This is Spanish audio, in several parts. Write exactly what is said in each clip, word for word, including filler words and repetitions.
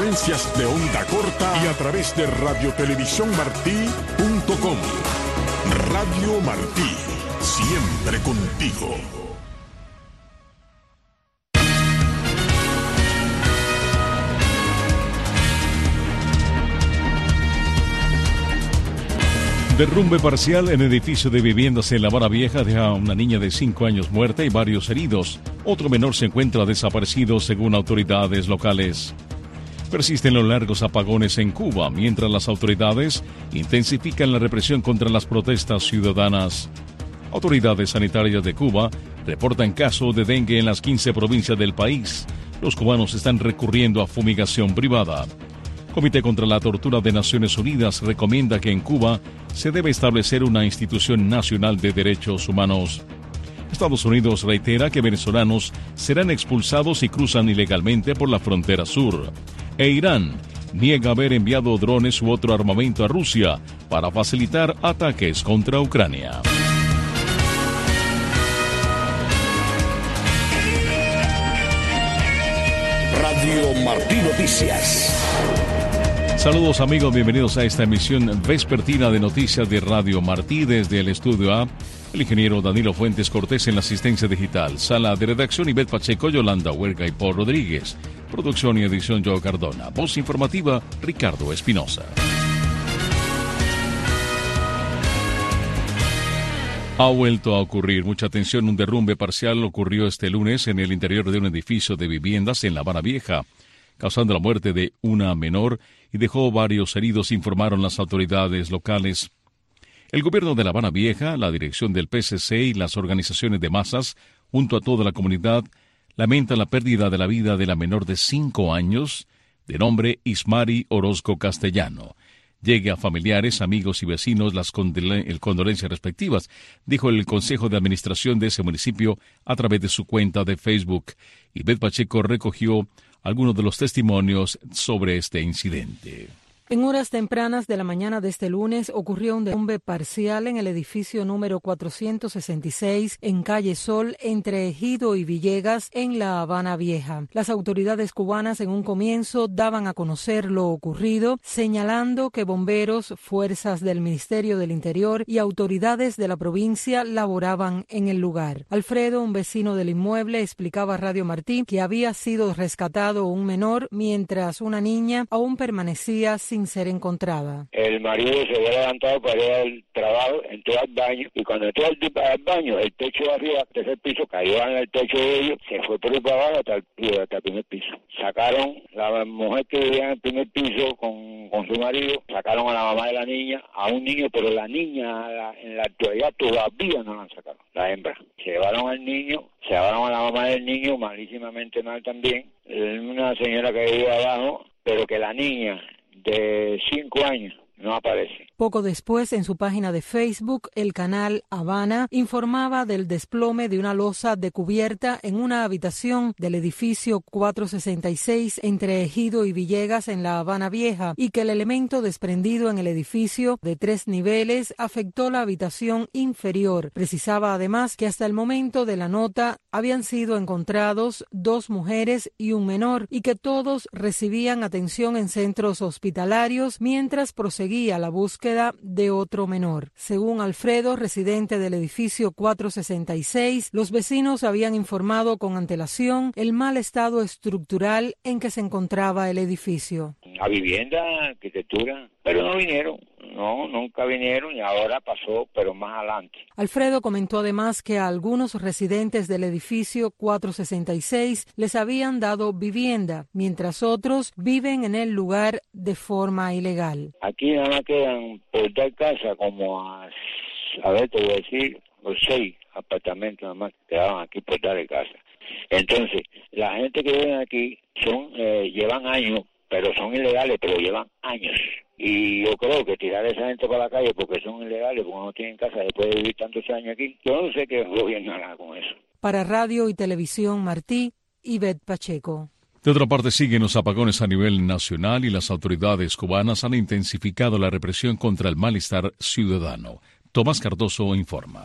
frecuencias de onda corta y a través de radio televisión martí punto com. Radio Martí, siempre contigo. Derrumbe parcial en edificio de viviendas en La Habana Vieja deja a una niña de cinco años muerta y varios heridos. Otro menor se encuentra desaparecido según autoridades locales. Persisten los largos apagones en Cuba, mientras las autoridades intensifican la represión contra las protestas ciudadanas. Autoridades sanitarias de Cuba reportan casos de dengue en las quince provincias del país. Los cubanos están recurriendo a fumigación privada. Comité contra la Tortura de Naciones Unidas recomienda que en Cuba se debe establecer una institución nacional de derechos humanos. Estados Unidos reitera que venezolanos serán expulsados si cruzan ilegalmente por la frontera sur. E Irán niega haber enviado drones u otro armamento a Rusia para facilitar ataques contra Ucrania. Radio Martí Noticias. Saludos amigos, bienvenidos a esta emisión vespertina de noticias de Radio Martí desde el Estudio A. El ingeniero Danilo Fuentes Cortés en la asistencia digital. Sala de redacción Ivette Pacheco, Yolanda Huerga y Paul Rodríguez. Producción y edición Joe Cardona. Voz informativa Ricardo Espinosa. Ha vuelto a ocurrir mucha atención. Un derrumbe parcial ocurrió este lunes en el interior de un edificio de viviendas en La Habana Vieja, causando la muerte de una menor y dejó varios heridos, informaron las autoridades locales. El gobierno de La Habana Vieja, la dirección del P C C y las organizaciones de masas, junto a toda la comunidad, lamentan la pérdida de la vida de la menor de cinco años, de nombre Ismari Orozco Castellano. Llegue a familiares, amigos y vecinos las condol- condolencias respectivas, dijo el Consejo de Administración de ese municipio a través de su cuenta de Facebook. Ivette Pacheco recogió algunos de los testimonios sobre este incidente. En horas tempranas de la mañana de este lunes ocurrió un derrumbe parcial en el edificio número cuatrocientos sesenta y seis en Calle Sol entre Ejido y Villegas en La Habana Vieja. Las autoridades cubanas en un comienzo daban a conocer lo ocurrido, señalando que bomberos, fuerzas del Ministerio del Interior y autoridades de la provincia laboraban en el lugar. Alfredo, un vecino del inmueble, explicaba a Radio Martí que había sido rescatado un menor mientras una niña aún permanecía sin sin ser encontrada. El marido se había levantado para ir al trabajo, entró al baño y cuando entró al, al baño, el techo de arriba, el tercer piso, cayó en el techo de ellos, se fue por ahí para abajo hasta el, hasta el primer piso. Sacaron la mujer que vivía en el primer piso con, con su marido, sacaron a la mamá de la niña, a un niño, pero la niña la, en la actualidad todavía no la han sacado, la hembra. Se llevaron al niño, se llevaron a la mamá del niño, malísimamente mal también, una señora que vivía abajo, pero que la niña de cinco años no aparece. Poco después, en su página de Facebook, el canal Habana informaba del desplome de una losa de cubierta en una habitación del edificio cuatrocientos sesenta y seis entre Ejido y Villegas en La Habana Vieja y que el elemento desprendido en el edificio de tres niveles afectó la habitación inferior. Precisaba además que hasta el momento de la nota habían sido encontrados dos mujeres y un menor y que todos recibían atención en centros hospitalarios mientras proseguía la búsqueda de otro menor. Según Alfredo, residente del edificio cuatrocientos sesenta y seis, los vecinos habían informado con antelación el mal estado estructural en que se encontraba el edificio. La vivienda, arquitectura, pero no vinieron. No, nunca vinieron y ahora pasó, pero más adelante. Alfredo comentó además que a algunos residentes del edificio cuatrocientos sesenta y seis les habían dado vivienda, mientras otros viven en el lugar de forma ilegal. Aquí nada más quedan por dar casa como a, a ver, te voy a decir, los seis apartamentos nada más quedaban aquí por dar de casa. Entonces, la gente que vive aquí son eh, llevan años, pero son ilegales, pero llevan años. Y yo creo que tirar a esa gente para la calle porque son ilegales, porque no tienen casa después de vivir tantos años aquí, yo no sé qué gobierno hará con eso. Para Radio y Televisión Martí, Ivette Pacheco. De otra parte, siguen los apagones a nivel nacional y las autoridades cubanas han intensificado la represión contra el malestar ciudadano. Tomás Cardoso informa.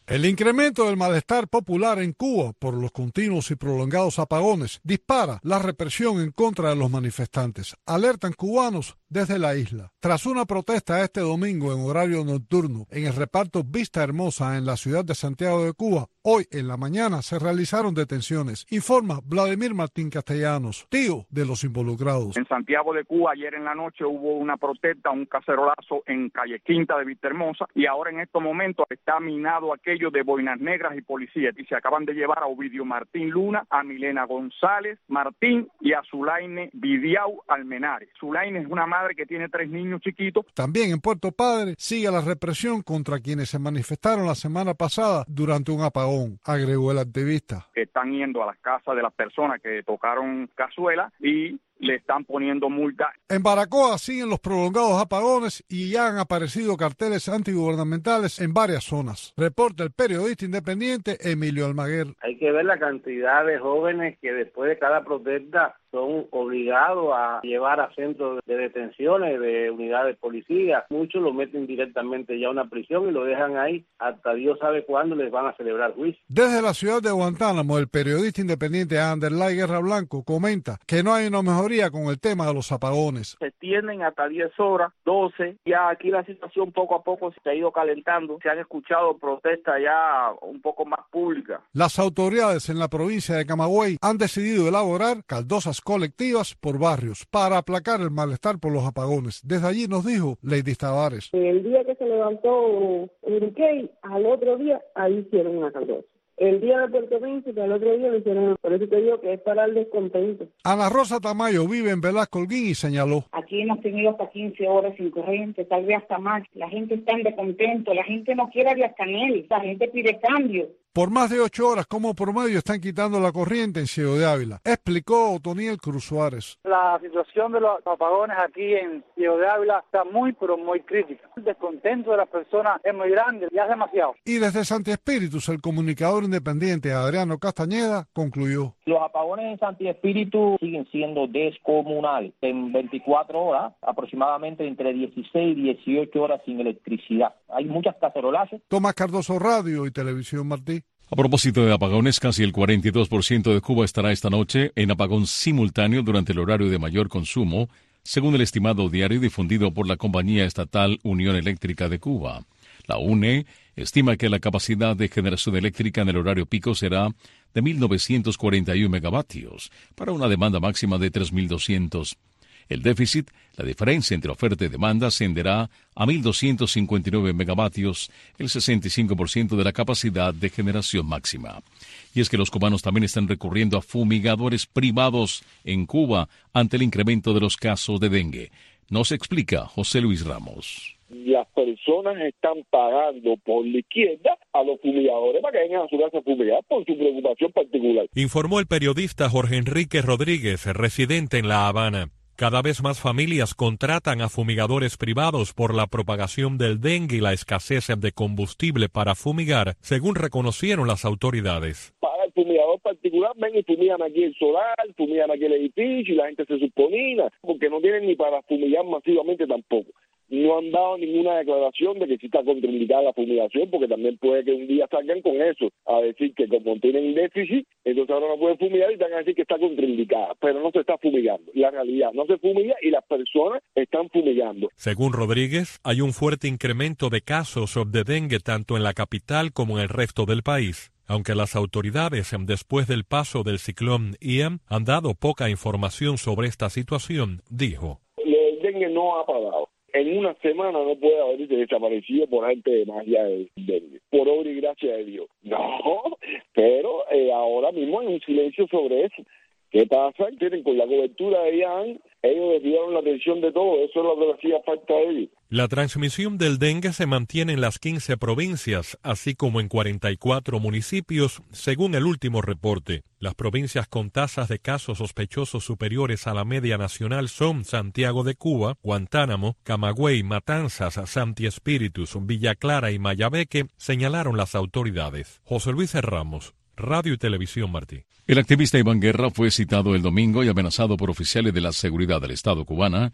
El incremento del malestar popular en Cuba por los continuos y prolongados apagones dispara la represión en contra de los manifestantes, alertan cubanos desde la isla. Tras una protesta este domingo en horario nocturno en el reparto Vista Hermosa en la ciudad de Santiago de Cuba, hoy en la mañana se realizaron detenciones, informa Vladimir Martín Castellanos, tío de los involucrados. En Santiago de Cuba ayer en la noche hubo una protesta, un cacerolazo en calle Quinta de Vista Hermosa, y ahora en estos momentos está minado aquello de boinas negras y policías, y se acaban de llevar a Ovidio Martín Luna, a Milena González Martín y a Zulaine Vidiau Almenares. Zulaine es una madre que tiene tres niños chiquitos. También en Puerto Padre sigue la represión contra quienes se manifestaron la semana pasada durante un apagón, agregó el activista. Están yendo a las casas de las personas que tocaron cazuela y le están poniendo multa. En Baracoa siguen los prolongados apagones y ya han aparecido carteles antigubernamentales en varias zonas. Reporta el periodista independiente Emilio Almaguer. Hay que ver la cantidad de jóvenes que después de cada protesta son obligados a llevar a centros de detenciones de unidades de policía. Muchos lo meten directamente ya a una prisión y lo dejan ahí hasta Dios sabe cuándo les van a celebrar juicio. Desde la ciudad de Guantánamo, el periodista independiente Anderlay Guerra Blanco comenta que no hay una mejoría con el tema de los apagones. Se extienden hasta diez horas, doce. Ya aquí la situación poco a poco se ha ido calentando. Se han escuchado protestas ya un poco más públicas. Las autoridades en la provincia de Camagüey han decidido elaborar caldosas colectivas por barrios para aplacar el malestar por los apagones. Desde allí nos dijo Lady Tavares. El día que se levantó Uriquey, al otro día ahí hicieron una caldosa. El día de Puerto Príncipe, al otro día lo hicieron. Por eso te digo que es para el descontento. Ana Rosa Tamayo vive en Velasco Holguín y señaló. Aquí hemos tenido hasta quince horas sin corriente, tal vez hasta más. La gente está en descontento, la gente no quiere a Díaz Canel, la gente pide cambio. Por más de ocho horas, como promedio, están quitando la corriente en Ciego de Ávila, explicó Otoniel Cruz Suárez. La situación de los apagones aquí en Ciego de Ávila está muy, pero muy crítica. El descontento de las personas es muy grande, ya es demasiado. Y desde Santi Espíritus, el comunicador independiente Adriano Castañeda concluyó. Los apagones en Santi Espíritu siguen siendo descomunales. En veinticuatro horas, aproximadamente entre dieciséis y dieciocho horas sin electricidad. Hay muchas cacerolazos. Tomás Cardoso, Radio y Televisión Martí. A propósito de apagones, casi el cuarenta y dos por ciento de Cuba estará esta noche en apagón simultáneo durante el horario de mayor consumo, según el estimado diario difundido por la compañía estatal Unión Eléctrica de Cuba. La U N E estima que la capacidad de generación eléctrica en el horario pico será de mil novecientos cuarenta y uno megavatios, para una demanda máxima de tres mil doscientos. El déficit, la diferencia entre oferta y demanda, ascenderá a mil doscientos cincuenta y nueve megavatios, el sesenta y cinco por ciento de la capacidad de generación máxima. Y es que los cubanos también están recurriendo a fumigadores privados en Cuba ante el incremento de los casos de dengue. Nos explica José Luis Ramos. Las personas están pagando por la izquierda a los fumigadores para que vengan a su casa a fumigar por su preocupación particular. Informó el periodista Jorge Enrique Rodríguez, residente en La Habana. Cada vez más familias contratan a fumigadores privados por la propagación del dengue y la escasez de combustible para fumigar, según reconocieron las autoridades. Para el fumigador particular, ven y fumigan aquí el solar, fumigan aquí el edificio y la gente se supone, porque no tienen ni para fumigar masivamente tampoco. No han dado ninguna declaración de que sí está contraindicada la fumigación, porque también puede que un día salgan con eso, a decir que como tienen déficit, entonces ahora no pueden fumigar y van a decir que está contraindicada, pero no se está fumigando. La realidad, no se fumiga y las personas están fumigando. Según Rodríguez, hay un fuerte incremento de casos de dengue tanto en la capital como en el resto del país. Aunque las autoridades, después del paso del ciclón Ian, han dado poca información sobre esta situación, dijo. El dengue no ha parado. En una semana no puede haber desaparecido por arte de magia del dengue, por obra y gracia de Dios. No, pero eh, ahora mismo hay un silencio sobre eso. ¿Qué pasa? Tienen con la cobertura de Ian, ellos desviaron la atención de todo, eso es lo que le hacía falta a ellos. La transmisión del dengue se mantiene en las quince provincias, así como en cuarenta y cuatro municipios, según el último reporte. Las provincias con tasas de casos sospechosos superiores a la media nacional son Santiago de Cuba, Guantánamo, Camagüey, Matanzas, Santi Espíritus, Villa Clara y Mayabeque, señalaron las autoridades. José Luis Ramos, Radio y Televisión Martí. El activista Iván Guerra fue citado el domingo y amenazado por oficiales de la seguridad del Estado cubana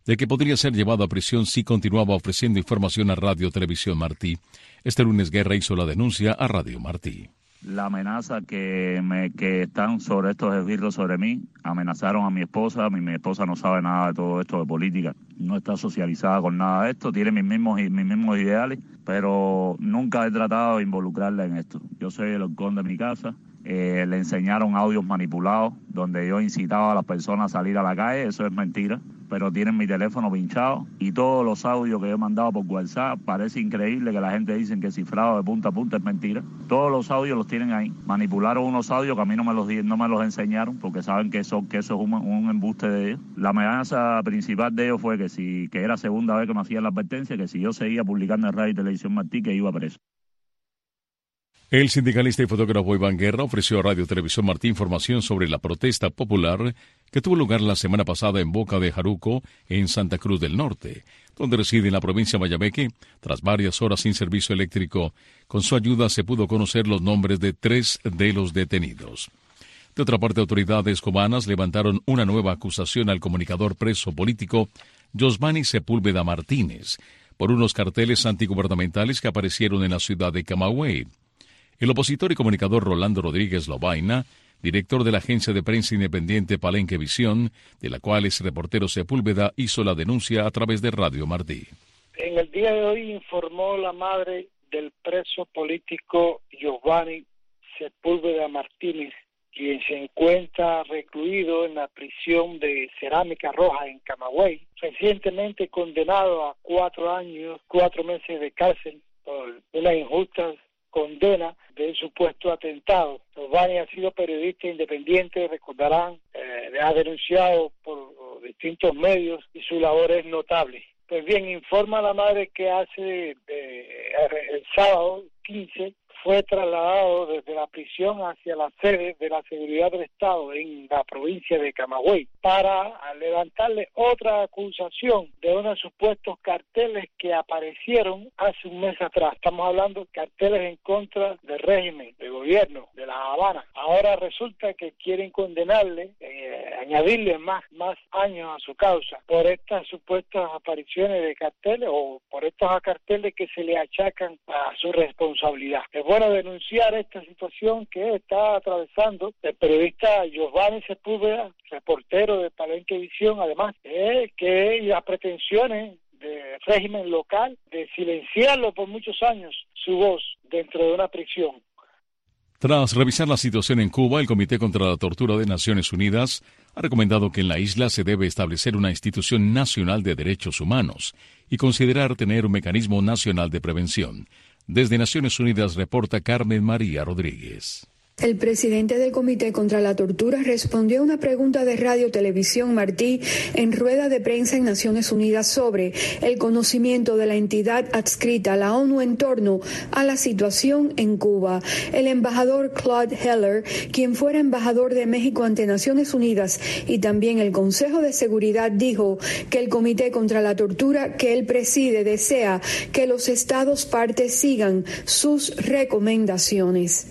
de que podría ser llevado a prisión si continuaba ofreciendo información a Radio Televisión Martí. Este lunes Guerra hizo la denuncia a Radio Martí. La amenaza que me que están sobre estos esbirros sobre mí, amenazaron a mi esposa, mi, mi esposa no sabe nada de todo esto de política, no está socializada con nada de esto, tiene mis mismos mis mismos ideales, pero nunca he tratado de involucrarla en esto. Yo soy el halcón de mi casa. Eh, le enseñaron audios manipulados donde yo incitaba a las personas a salir a la calle, eso es mentira, pero tienen mi teléfono pinchado y todos los audios que yo he mandado por WhatsApp, parece increíble que la gente dice que cifrado de punta a punta, es mentira. Todos los audios los tienen ahí. Manipularon unos audios que a mí no me los no me los enseñaron porque saben que eso, que eso es un, un embuste de ellos. La amenaza principal de ellos fue que si que era segunda vez que me hacían la advertencia, que si yo seguía publicando en Radio y Televisión Martí, que iba preso. El sindicalista y fotógrafo Iván Guerra ofreció a Radio Televisión Martí información sobre la protesta popular que tuvo lugar la semana pasada en Boca de Jaruco, en Santa Cruz del Norte, donde reside en la provincia de Mayabeque. Tras varias horas sin servicio eléctrico, con su ayuda se pudo conocer los nombres de tres de los detenidos. De otra parte, autoridades cubanas levantaron una nueva acusación al comunicador preso político Josvani Sepúlveda Martínez por unos carteles antigubernamentales que aparecieron en la ciudad de Camagüey. El opositor y comunicador Rolando Rodríguez Lobaina, director de la agencia de prensa independiente Palenque Visión, de la cual es reportero Sepúlveda, hizo la denuncia a través de Radio Martí. En el día de hoy informó la madre del preso político Josvani Sepúlveda Martínez, quien se encuentra recluido en la prisión de Cerámica Roja en Camagüey, recientemente condenado a cuatro años, cuatro meses de cárcel por una injusta condena de supuesto atentado. Josvani ha sido periodista independiente, recordarán, eh, ha denunciado por distintos medios y su labor es notable. Pues bien, informa la madre que hace eh, el sábado quince fue trasladado desde la prisión hacia la sede de la Seguridad del Estado en la provincia de Camagüey para levantarle otra acusación de unos supuestos carteles que aparecieron hace un mes atrás. Estamos hablando de carteles en contra del régimen, del gobierno, de La Habana. Ahora resulta que quieren condenarle, eh, añadirle más, más años a su causa por estas supuestas apariciones de carteles o por estos carteles que se le achacan a su responsabilidad. Es bueno denunciar esta situación que está atravesando el periodista Josvani Sepúlveda, reportero de Palenque Visión, además, eh, que las pretensiones del régimen local de silenciarlo por muchos años, su voz dentro de una prisión. Tras revisar la situación en Cuba, el Comité contra la Tortura de Naciones Unidas ha recomendado que en la isla se debe establecer una institución nacional de derechos humanos y considerar tener un mecanismo nacional de prevención. Desde Naciones Unidas reporta Carmen María Rodríguez. El presidente del Comité contra la Tortura respondió a una pregunta de Radio Televisión Martí en rueda de prensa en Naciones Unidas sobre el conocimiento de la entidad adscrita a la ONU en torno a la situación en Cuba. El embajador Claude Heller, quien fuera embajador de México ante Naciones Unidas y también el Consejo de Seguridad, dijo que el Comité contra la Tortura que él preside desea que los estados partes sigan sus recomendaciones.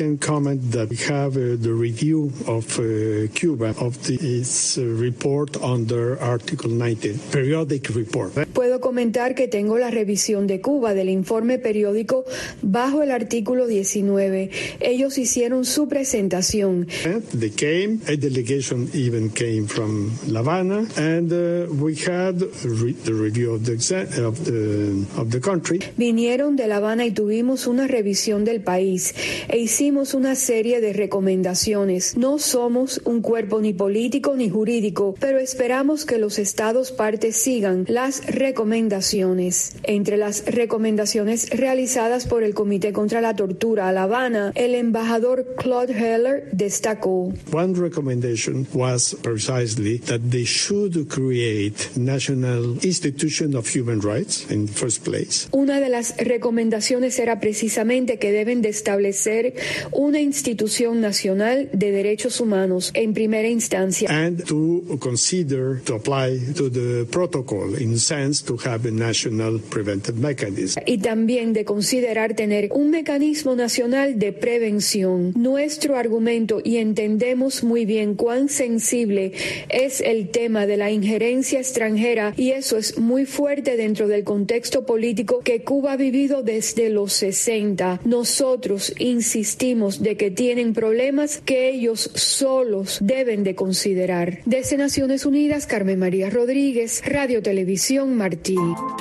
We have uh, the review of uh, Cuba of the, its uh, report under Article nineteen, periodic report. Puedo comentar que tengo la revisión de Cuba del informe periódico bajo el artículo diecinueve. Ellos hicieron su presentación. They came, a delegation even came from La Habana, and uh, we had re the review of the, of, the, of the country. Vinieron de La Habana y tuvimos una revisión del país e hicimos una serie de de recomendaciones. No somos un cuerpo ni político ni jurídico, pero esperamos que los estados partes sigan las recomendaciones. Entre las recomendaciones realizadas por el Comité contra la Tortura a La Habana, el embajador Claude Heller destacó. One recommendation was precisely that they should create national institution of human rights in the first place. Una de las recomendaciones era precisamente que deben de establecer una institución Comisión Nacional de Derechos Humanos en primera instancia. And to consider to apply to the protocol in sense to have a national preventive mechanism. Y también de considerar tener un mecanismo nacional de prevención. Nuestro argumento, y entendemos muy bien cuán sensible es el tema de la injerencia extranjera, y eso es muy fuerte dentro del contexto político que Cuba ha vivido desde los sesenta. Nosotros insistimos de que tienen problemas que ellos solos deben de considerar. Desde Naciones Unidas, Carmen María Rodríguez, Radio Televisión Martí.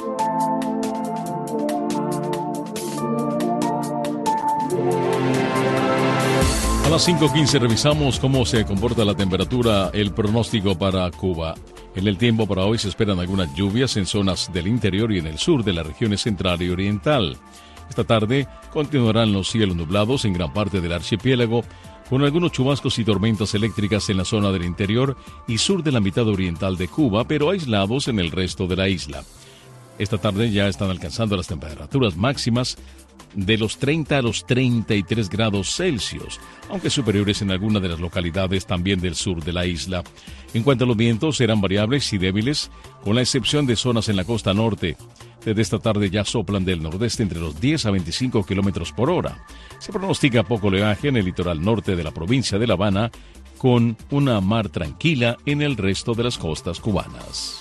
A las cinco quince revisamos cómo se comporta la temperatura, el pronóstico para Cuba. En el tiempo para hoy se esperan algunas lluvias en zonas del interior y en el sur de las regiones central y oriental. Esta tarde continuarán los cielos nublados en gran parte del archipiélago, con algunos chubascos y tormentas eléctricas en la zona del interior y sur de la mitad oriental de Cuba, pero aislados en el resto de la isla. Esta tarde ya están alcanzando las temperaturas máximas de los treinta a los treinta y tres grados Celsius, aunque superiores en algunas de las localidades también del sur de la isla. En cuanto a los vientos, serán variables y débiles, con la excepción de zonas en la costa norte. Desde esta tarde ya soplan del nordeste entre los diez a veinticinco kilómetros por hora. Se pronostica poco oleaje en el litoral norte de la provincia de La Habana, con una mar tranquila en el resto de las costas cubanas.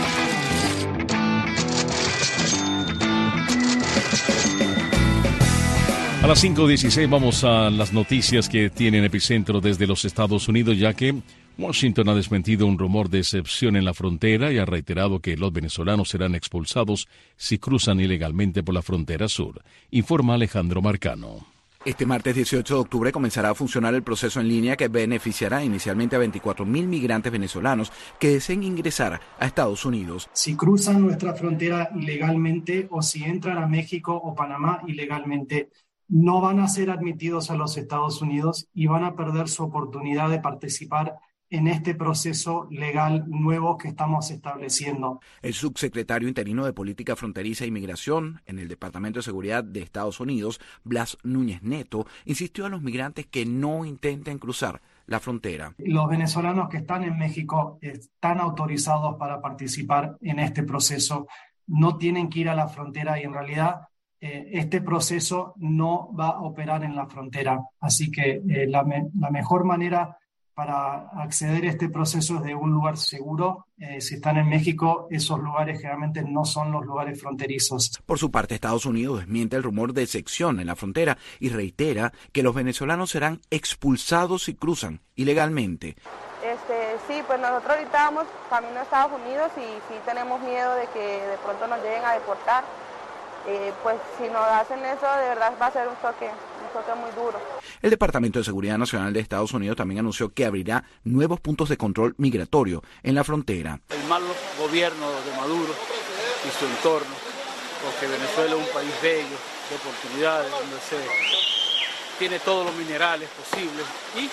A las cinco dieciséis vamos a las noticias que tienen epicentro desde los Estados Unidos, ya que Washington ha desmentido un rumor de excepción en la frontera y ha reiterado que los venezolanos serán expulsados si cruzan ilegalmente por la frontera sur, informa Alejandro Marcano. Este martes dieciocho de octubre comenzará a funcionar el proceso en línea que beneficiará inicialmente a veinticuatro mil migrantes venezolanos que deseen ingresar a Estados Unidos. Si cruzan nuestra frontera ilegalmente o si entran a México o Panamá ilegalmente, no van a ser admitidos a los Estados Unidos y van a perder su oportunidad de participar en este proceso legal nuevo que estamos estableciendo. El subsecretario interino de Política Fronteriza e Inmigración en el Departamento de Seguridad de Estados Unidos, Blas Núñez Neto, insistió a los migrantes que no intenten cruzar la frontera. Los venezolanos que están en México están autorizados para participar en este proceso, no tienen que ir a la frontera y en realidad Eh, este proceso no va a operar en la frontera. Así que eh, la, me, la mejor manera para acceder a este proceso es de un lugar seguro. Eh, si están en México, esos lugares generalmente no son los lugares fronterizos. Por su parte, Estados Unidos desmiente el rumor de sección en la frontera y reitera que los venezolanos serán expulsados si cruzan ilegalmente. Este, sí, pues nosotros ahorita vamos camino a Estados Unidos y sí tenemos miedo de que de pronto nos lleguen a deportar. Eh, pues si nos hacen eso, de verdad va a ser un choque, un choque muy duro. El Departamento de Seguridad Nacional de Estados Unidos también anunció que abrirá nuevos puntos de control migratorio en la frontera. El mal gobierno de Maduro y su entorno, porque Venezuela es un país bello, de oportunidades, donde se tiene todos los minerales posibles y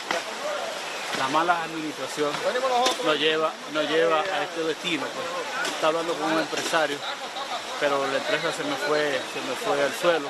la mala administración nos lleva, nos lleva a este destino. Pues. Está hablando con un empresario, pero la empresa se me fue, se me fue al suelo.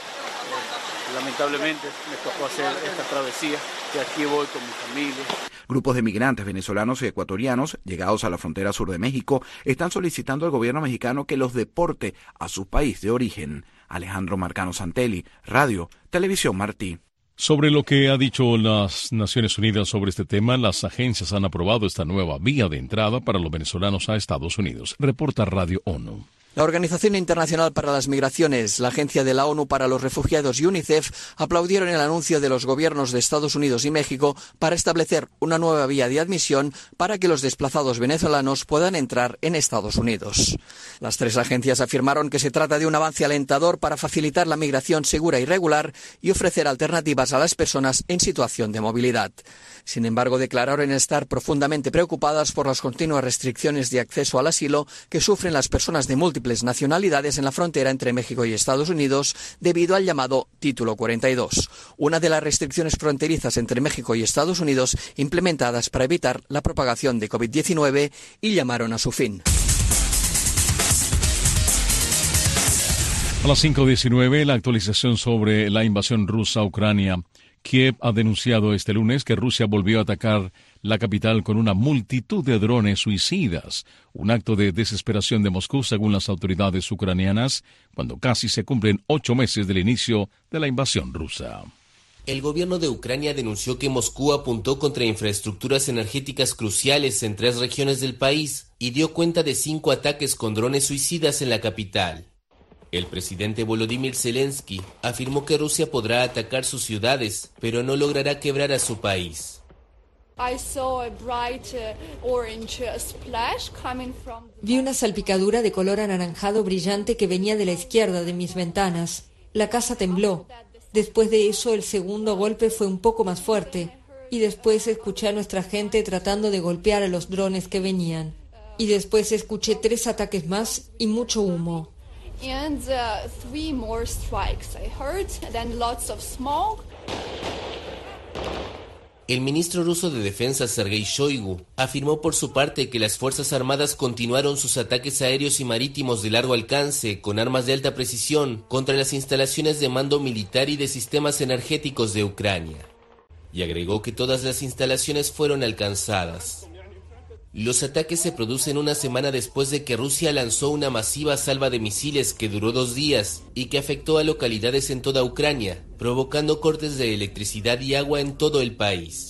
Eh, lamentablemente me tocó hacer esta travesía y aquí voy con mi familia. Grupos de migrantes venezolanos y ecuatorianos llegados a la frontera sur de México están solicitando al gobierno mexicano que los deporte a su país de origen. Alejandro Marcano Santelli, Radio Televisión Martí. Sobre lo que ha dicho las Naciones Unidas sobre este tema, las agencias han aprobado esta nueva vía de entrada para los venezolanos a Estados Unidos. Reporta Radio ONU. La Organización Internacional para las Migraciones, la Agencia de la ONU para los Refugiados y UNICEF aplaudieron el anuncio de los gobiernos de Estados Unidos y México para establecer una nueva vía de admisión para que los desplazados venezolanos puedan entrar en Estados Unidos. Las tres agencias afirmaron que se trata de un avance alentador para facilitar la migración segura y regular y ofrecer alternativas a las personas en situación de movilidad. Sin embargo, declararon estar profundamente preocupadas por las continuas restricciones de acceso al asilo que sufren las personas de múltiples nacionalidades en la frontera entre México y Estados Unidos debido al llamado Título cuarenta y dos, una de las restricciones fronterizas entre México y Estados Unidos implementadas para evitar la propagación de COVID diecinueve, y llamaron a su fin. A las cinco diecinueve, la actualización sobre la invasión rusa a Ucrania. Kiev ha denunciado este lunes que Rusia volvió a atacar la capital con una multitud de drones suicidas, un acto de desesperación de Moscú según las autoridades ucranianas, cuando casi se cumplen ocho meses del inicio de la invasión rusa. El gobierno de Ucrania denunció que Moscú apuntó contra infraestructuras energéticas cruciales en tres regiones del país y dio cuenta de cinco ataques con drones suicidas en la capital. El presidente Volodymyr Zelensky afirmó que Rusia podrá atacar sus ciudades, pero no logrará quebrar a su país. Vi una salpicadura de color anaranjado brillante que venía de la izquierda de mis ventanas. La casa tembló. Después de eso, el segundo golpe fue un poco más fuerte. Y después escuché a nuestra gente tratando de golpear a los drones que venían. Y después escuché tres ataques más y mucho humo. And uh, three more strikes I heard, then lots of smoke. El ministro ruso de Defensa Sergei Shoigu afirmó por su parte que las Fuerzas Armadas continuaron sus ataques aéreos y marítimos de largo alcance con armas de alta precisión contra las instalaciones de mando militar y de sistemas energéticos de Ucrania. Y agregó que todas las instalaciones fueron alcanzadas. Los ataques se producen una semana después de que Rusia lanzó una masiva salva de misiles que duró dos días y que afectó a localidades en toda Ucrania, provocando cortes de electricidad y agua en todo el país.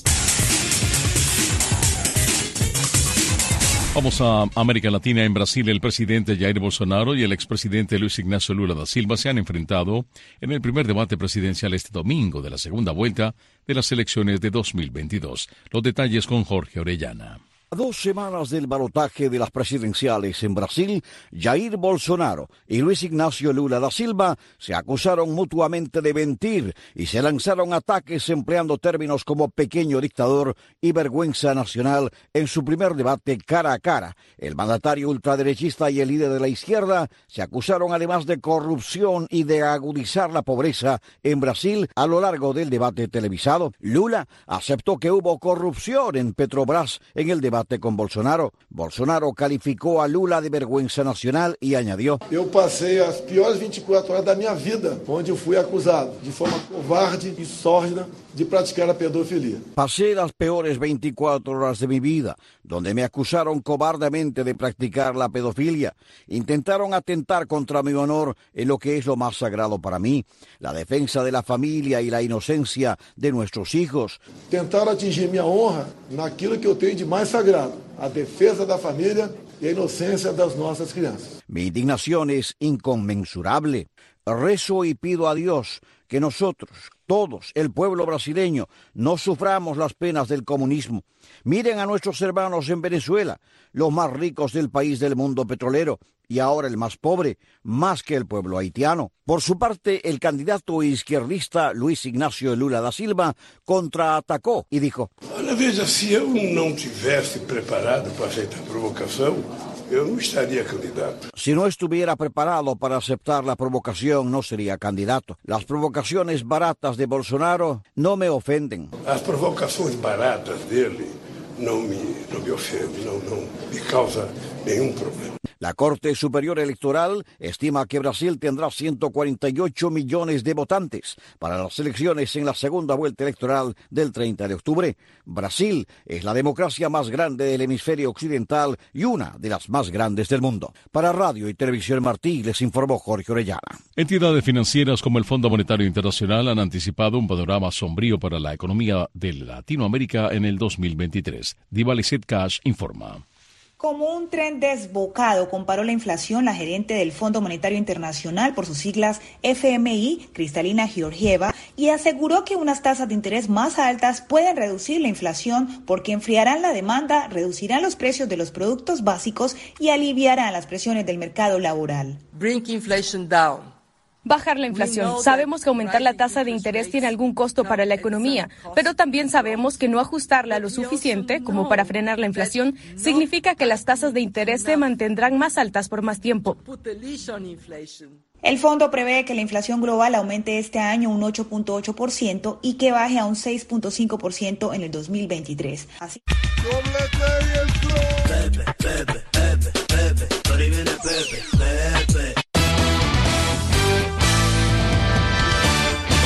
Vamos a América Latina. En Brasil, el presidente Jair Bolsonaro y el expresidente Luis Ignacio Lula da Silva se han enfrentado en el primer debate presidencial este domingo de la segunda vuelta de las elecciones de dos mil veintidós. Los detalles con Jorge Orellana. A dos semanas del balotaje de las presidenciales en Brasil, Jair Bolsonaro y Luis Ignacio Lula da Silva se acusaron mutuamente de mentir y se lanzaron ataques empleando términos como pequeño dictador y vergüenza nacional en su primer debate cara a cara. El mandatario ultraderechista y el líder de la izquierda se acusaron además de corrupción y de agudizar la pobreza en Brasil a lo largo del debate televisado. Lula aceptó que hubo corrupción en Petrobras en el debate con Bolsonaro. Bolsonaro calificó a Lula de vergüenza nacional y añadió: Eu passei as piores vinte e quatro horas da minha vida, onde eu fui acusado de forma covarde e sórdida de praticar a pedofilia. Pasé las peores veinticuatro horas de mi vida, donde me acusaron cobardemente de practicar la pedofilia. Intentaron atentar contra mi honor en lo que es lo más sagrado para mí, la defensa de la familia y la inocencia de nuestros hijos. Tentaram atingir minha honra naquilo que eu tenho de mais sagrado, a defesa da família y a inocencia das nuestras crianças. Mi indignación es inconmensurable. Rezo y pido a Dios que nosotros, todos, el pueblo brasileño, no suframos las penas del comunismo. Miren a nuestros hermanos en Venezuela, los más ricos del país del mundo petrolero, y ahora el más pobre, más que el pueblo haitiano. Por su parte, el candidato izquierdista Luis Ignacio Lula da Silva contraatacó y dijo: Olha, veja, se eu não tivesse preparado para aceitar a provocação, yo no estaría candidato. Si no estuviera preparado para aceptar la provocación, no sería candidato. Las provocaciones baratas de Bolsonaro no me ofenden. As provocações baratas dele não me, não me ofendem, não, não me causa nenhum problema. La Corte Superior Electoral estima que Brasil tendrá ciento cuarenta y ocho millones de votantes para las elecciones en la segunda vuelta electoral del treinta de octubre. Brasil es la democracia más grande del hemisferio occidental y una de las más grandes del mundo. Para Radio y Televisión Martí, les informó Jorge Orellana. Entidades financieras como el Fondo Monetario Internacional han anticipado un panorama sombrío para la economía de Latinoamérica en el dos mil veintitrés. Diva Lizeth Cash informa. Como un tren desbocado, comparó la inflación la gerente del Fondo Monetario Internacional, por sus siglas F M I, Kristalina Georgieva, y aseguró que unas tasas de interés más altas pueden reducir la inflación porque enfriarán la demanda, reducirán los precios de los productos básicos y aliviarán las presiones del mercado laboral. Bring inflation down. Bajar la inflación. Sabemos que aumentar la tasa de interés tiene algún costo para la economía, pero también sabemos que no ajustarla lo suficiente como para frenar la inflación significa que las tasas de interés se mantendrán más altas por más tiempo. El fondo prevé que la inflación global aumente este año un ocho punto ocho por ciento y que baje a un seis punto cinco por ciento en el dos mil veintitrés. Así... Pepe, Pepe, Pepe, Pepe, por ahí viene Pepe, Pepe.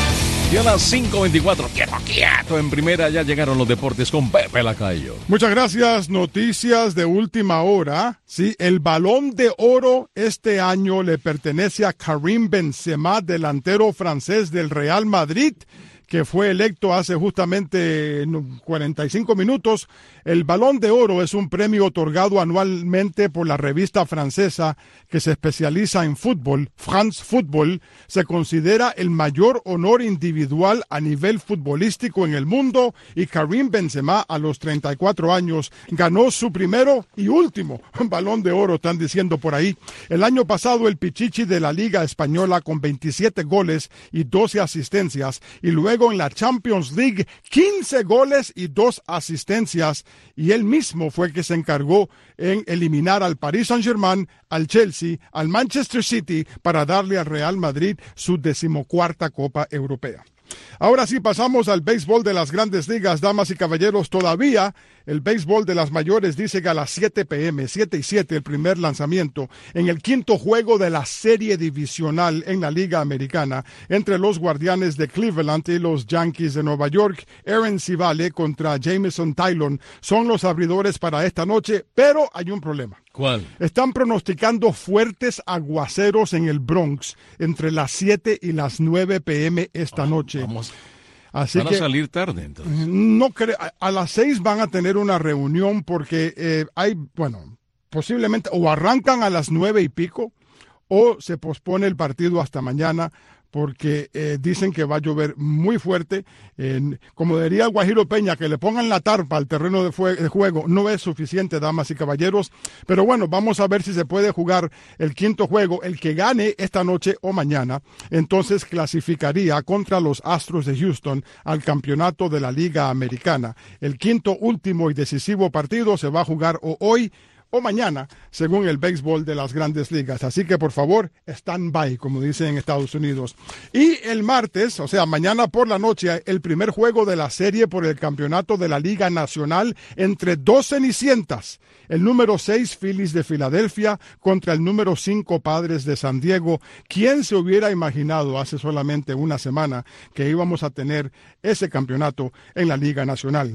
Y a las cinco veinticuatro, quieto, quieto, en primera ya llegaron los deportes con Pepe Lacayo. Muchas gracias. Noticias de última hora. Sí, el Balón de Oro este año le pertenece a Karim Benzema, delantero francés del Real Madrid, que fue electo hace justamente cuarenta y cinco minutos. El Balón de Oro es un premio otorgado anualmente por la revista francesa que se especializa en fútbol, France Football. Se considera el mayor honor individual a nivel futbolístico en el mundo y Karim Benzema, a los treinta y cuatro años, ganó su primero y último Balón de Oro, están diciendo por ahí. El año pasado el Pichichi de la Liga Española con veintisiete goles y doce asistencias, y luego en la Champions League quince goles y dos asistencias, y él mismo fue el que se encargó en eliminar al Paris Saint-Germain, al Chelsea, al Manchester City para darle al Real Madrid su decimocuarta Copa Europea. Ahora sí, pasamos al béisbol de las Grandes Ligas, damas y caballeros. Todavía el béisbol de las mayores dice que a las siete pe eme, siete y siete, el primer lanzamiento en el quinto juego de la serie divisional en la Liga Americana entre los Guardianes de Cleveland y los Yankees de Nueva York. Aaron Civale contra Jameson Taillon son los abridores para esta noche, pero hay un problema. ¿Cuál? Están pronosticando fuertes aguaceros en el Bronx entre las siete y las nueve pe eme esta oh, noche. Vamos. Así van que, a salir tarde, entonces. No cre- a, a las seis van a tener una reunión porque eh, hay, bueno, posiblemente o arrancan a las nueve y pico o se pospone el partido hasta mañana, porque eh, dicen que va a llover muy fuerte. Eh, como diría Guajiro Peña, que le pongan la tarpa al terreno de, fue- de juego no es suficiente, damas y caballeros. Pero bueno, vamos a ver si se puede jugar el quinto juego. El que gane esta noche o mañana, entonces clasificaría contra los Astros de Houston al campeonato de la Liga Americana. El quinto, último y decisivo partido se va a jugar o hoy o mañana, según el béisbol de las Grandes Ligas. Así que, por favor, stand by, como dicen en Estados Unidos. Y el martes, o sea, mañana por la noche, el primer juego de la serie por el campeonato de la Liga Nacional entre dos cenicientas. El número seis, Phillies de Filadelfia, contra el número cinco, Padres de San Diego. ¿Quién se hubiera imaginado hace solamente una semana que íbamos a tener ese campeonato en la Liga Nacional?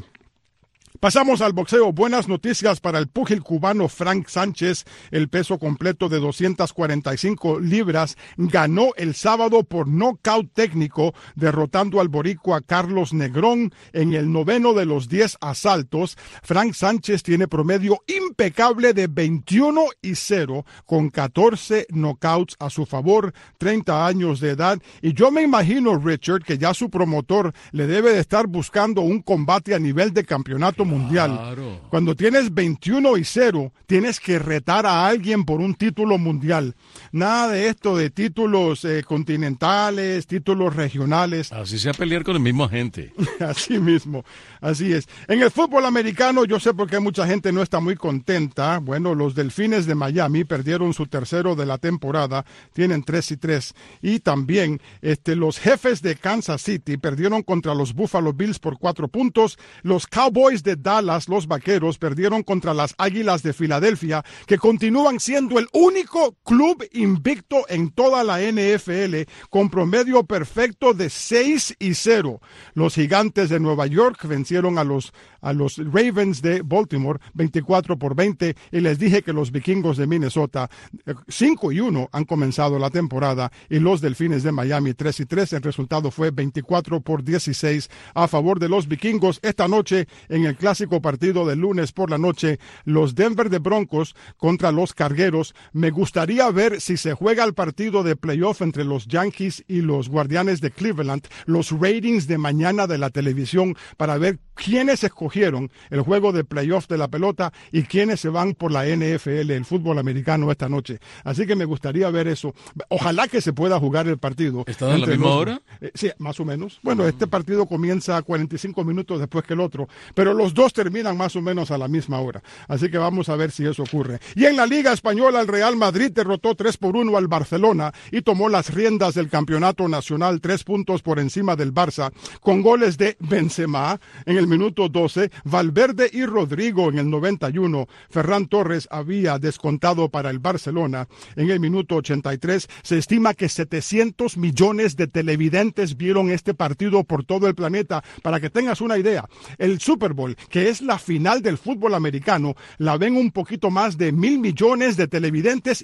Pasamos al boxeo. Buenas noticias para el púgil cubano Frank Sánchez. El peso completo de doscientas cuarenta y cinco libras ganó el sábado por nocaut técnico, derrotando al boricua Carlos Negrón en el noveno de los diez asaltos. Frank Sánchez tiene promedio impecable de veintiuno y cero, con catorce knockouts a su favor, treinta años de edad. Y yo me imagino, Richard, que ya su promotor le debe de estar buscando un combate a nivel de campeonato mundial. Claro. Cuando tienes veintiuno y cero, tienes que retar a alguien por un título mundial. Nada de esto de títulos eh, continentales, títulos regionales. Así sea pelear con el mismo agente. Así mismo, así es. En el fútbol americano, yo sé por qué mucha gente no está muy contenta. Bueno, los Delfines de Miami perdieron su tercero de la temporada, tienen tres y tres. Y también este, los Jefes de Kansas City perdieron contra los Buffalo Bills por cuatro puntos. Los Cowboys de Dallas, los Vaqueros, perdieron contra las Águilas de Filadelfia, que continúan siendo el único club invicto en toda la N F L, con promedio perfecto de seis y cero. Los Gigantes de Nueva York vencieron a los, a los Ravens de Baltimore veinticuatro por veinte, y les dije que los Vikingos de Minnesota cinco y uno han comenzado la temporada, y los Delfines de Miami tres y tres. El resultado fue veinticuatro por dieciséis a favor de los Vikingos. Esta noche, en el clásico partido del lunes por la noche, los Denver de Broncos contra los Cargueros. Me gustaría ver si se juega el partido de playoff entre los Yankees y los Guardianes de Cleveland, los ratings de mañana de la televisión, para ver quiénes escogieron el juego de playoff de la pelota y quiénes se van por la N F L, el fútbol americano, esta noche. Así que me gustaría ver eso. Ojalá que se pueda jugar el partido. ¿Está a la misma los, hora? Eh, sí, más o menos. Bueno, este partido comienza cuarenta y cinco minutos después que el otro, pero los dos terminan más o menos a la misma hora. Así que vamos a ver si eso ocurre. Y en la Liga Española, el Real Madrid derrotó tres por uno al Barcelona y tomó las riendas del campeonato nacional, tres puntos por encima del Barça, con goles de Benzema en el el minuto doce, Valverde y Rodrigo en el noventa y uno. Ferran Torres había descontado para el Barcelona. En el minuto ochenta y tres, se estima que setecientos millones de televidentes vieron este partido por todo el planeta. Para que tengas una idea, el Super Bowl, que es la final del fútbol americano, la ven un poquito más de mil millones de televidentes